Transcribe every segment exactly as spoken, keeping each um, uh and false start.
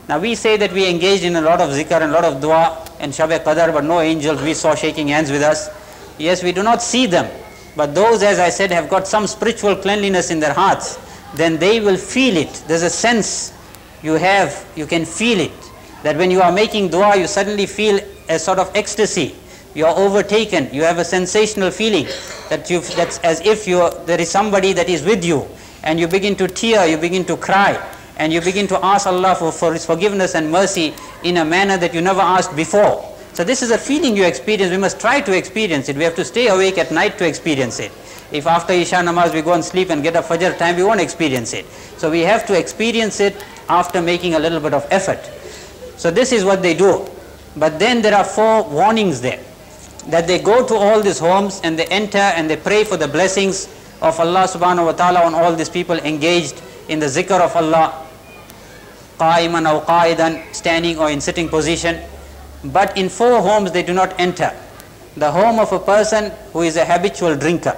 Now we say that we engaged in a lot of zikr and a lot of dua and Shab-e Qadr, but no angels we saw shaking hands with us. Yes, we do not see them, but those, as I said, have got some spiritual cleanliness in their hearts, then they will feel it. There's a sense you have, you can feel it, that when you are making dua, you suddenly feel a sort of ecstasy. You are overtaken, you have a sensational feeling that you that's as if you there is somebody that is with you, and you begin to tear, you begin to cry, and you begin to ask Allah for, for His forgiveness and mercy in a manner that you never asked before. So this is a feeling you experience. We must try to experience it. We have to stay awake at night to experience it. If after Isha Namaz we go and sleep and get up Fajr time, we won't experience it. So we have to experience it after making a little bit of effort. So this is what they do. But then there are four warnings there, that they go to all these homes and they enter and they pray for the blessings of Allah subhanahu wa ta'ala on all these people engaged in the zikr of Allah, qa'iman aw qa'idan, standing or in sitting position. But in four homes they do not enter. The home of a person who is a habitual drinker.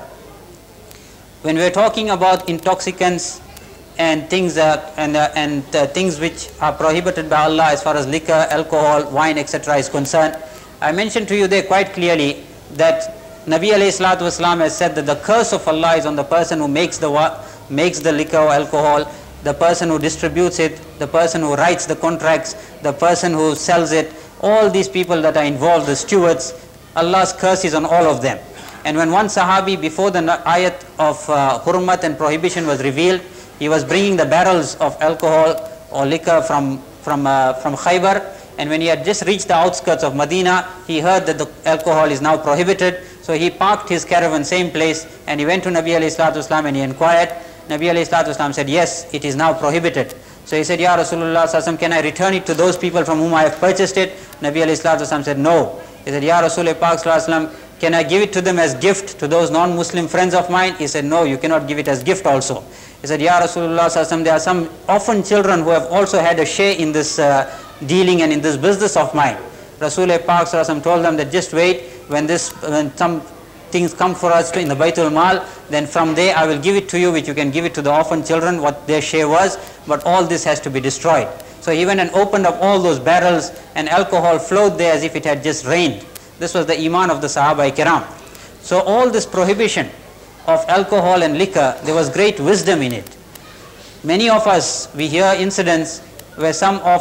When we are talking about intoxicants and things uh, and, uh, and uh, things which are prohibited by Allah as far as liquor, alcohol, wine, et cetera is concerned, I mentioned to you there quite clearly that Nabi alayhi salatu wasalam has said that the curse of Allah is on the person who makes the makes the liquor or alcohol, the person who distributes it, the person who writes the contracts, the person who sells it, all these people that are involved, the stewards, Allah's curse is on all of them. And when one Sahabi, before the ayat of uh, hurmat and prohibition was revealed, he was bringing the barrels of alcohol or liquor from, from, uh, from Khaybar, and when he had just reached the outskirts of Medina, he heard that the alcohol is now prohibited. So he parked his caravan same place and he went to Nabi alayhi salatu wasalam and he inquired. Nabi alayhi salatu wasalam said, yes, it is now prohibited. So he said, Ya Rasulullah sallallahu alaihi wasallam, can I return it to those people from whom I have purchased it? Nabi alayhi salatu wasalam said, no. He said, Ya Rasulullah sallallahu alaihi wasallam, can I give it to them as gift to those non-Muslim friends of mine? He said, no, you cannot give it as gift also. He said, Ya Rasulullah sallallahu alaihi wasallam, there are some orphan children who have also had a share in this uh, dealing and in this business of mine. Rasulullah sallallahu alaihi wasallam told them that just wait, when this when some things come for us in the Baitul Mal, then from there I will give it to you, which you can give it to the orphan children, what their share was, but all this has to be destroyed. So he went and opened up all those barrels and alcohol flowed there as if it had just rained. This was the iman of the Sahaba Kiram. So all this prohibition of alcohol and liquor, there was great wisdom in it. Many of us, we hear incidents where some of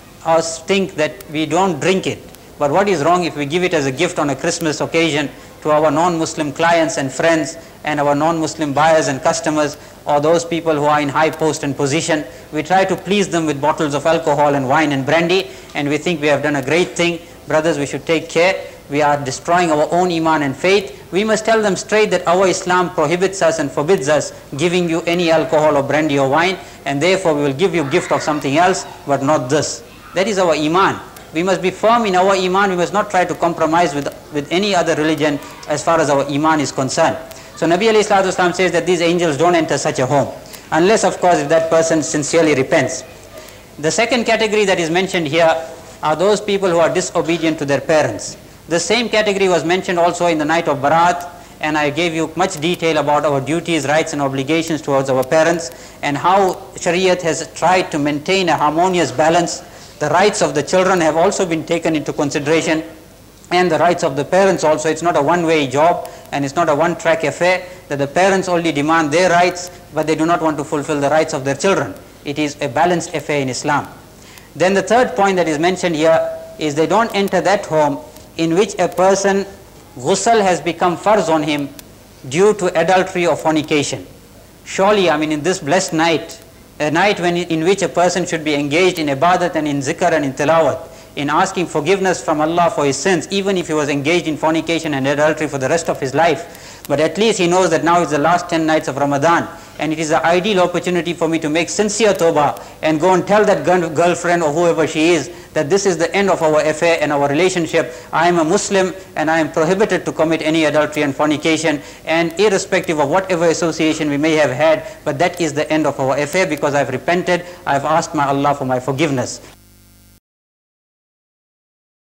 us think that we don't drink it. But what is wrong if we give it as a gift on a Christmas occasion to our non-Muslim clients and friends and our non-Muslim buyers and customers, or those people who are in high post and position? We try to please them with bottles of alcohol and wine and brandy, and we think we have done a great thing. Brothers, we should take care. We are destroying our own iman and faith. We must tell them straight that our Islam prohibits us and forbids us giving you any alcohol or brandy or wine, and therefore we will give you gift of something else, but not this. That is our iman. We must be firm in our iman. We must not try to compromise with, with any other religion as far as our iman is concerned. So Nabi alayhi salatu wasalam says that these angels don't enter such a home, unless of course if that person sincerely repents. The second category that is mentioned here are those people who are disobedient to their parents. The same category was mentioned also in the night of Barat, and I gave you much detail about our duties, rights and obligations towards our parents, and how Shariat has tried to maintain a harmonious balance. The rights of the children have also been taken into consideration, and the rights of the parents also. It's not a one-way job, and it's not a one-track affair, that the parents only demand their rights, but they do not want to fulfill the rights of their children. It is a balanced affair in Islam. Then the third point that is mentioned here is they don't enter that home in which a person, ghusl has become farz on him due to adultery or fornication. Surely, I mean, in this blessed night, a night when, in which a person should be engaged in ibadat and in zikr and in tilawat, in asking forgiveness from Allah for his sins, even if he was engaged in fornication and adultery for the rest of his life. But at least he knows that now is the last ten nights of Ramadan, and it is an ideal opportunity for me to make sincere tawbah and go and tell that girlfriend or whoever she is that this is the end of our affair and our relationship. I am a Muslim and I am prohibited to commit any adultery and fornication, and irrespective of whatever association we may have had, but that is the end of our affair because I have repented, I have asked my Allah for my forgiveness.